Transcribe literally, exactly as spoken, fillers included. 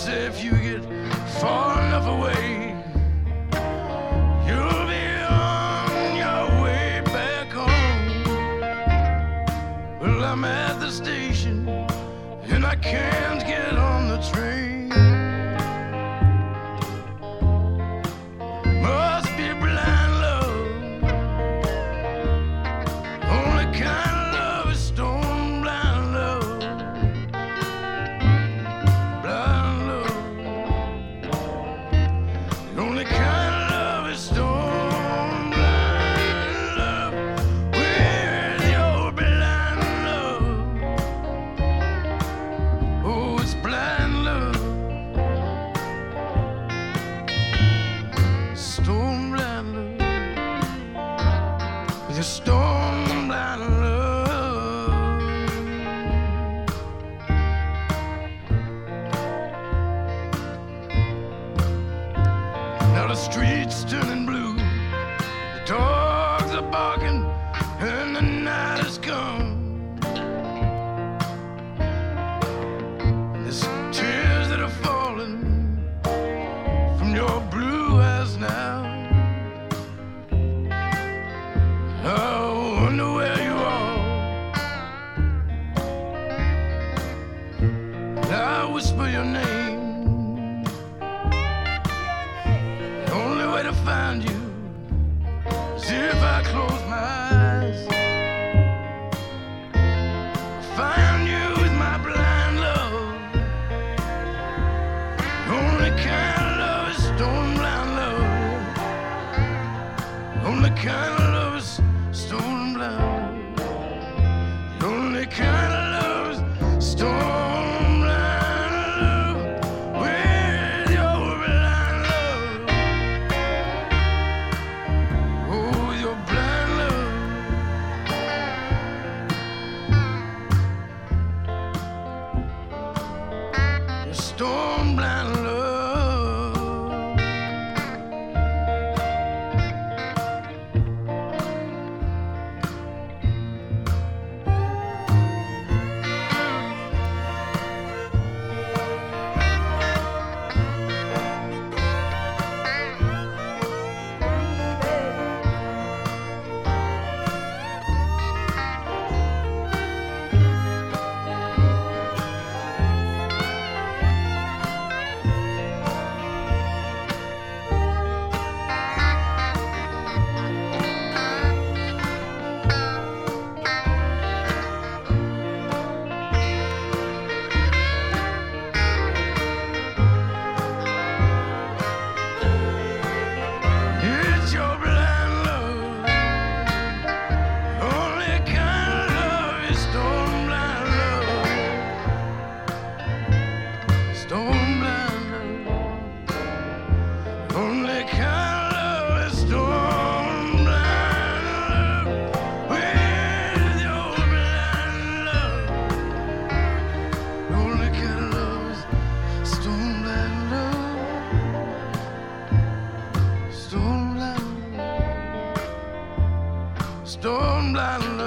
say if you get far enough away, you'll be on your way back home. Well, I'm at the station and I can't get on the train. Must be blind love. Only kind of love is stone blind love. Blind love. The only kind of love is stone blind love. With your blind love. Oh, it's blind love. Stone blind love. With your stone blind love. Now the streets turning blue, the dogs are barking, and the night has come. There's tears that are falling from your blue eyes now. I wonder where you are. I whisper your name. The only way to find you is if I close my eyes. Find you with my blind love. The only kind of love is stone blind love. The only kind of love is stone blind. The only kind of love is stone blind love. With your blind love. Oh, with your blind love. Your stone blind love. It's your blind love. Only kind of love is stone blind love. Stone blind love. Only kind of love is stone blind love. With your blind love. Only kind of love is stone blind love. Stone blind love. Stone blind love.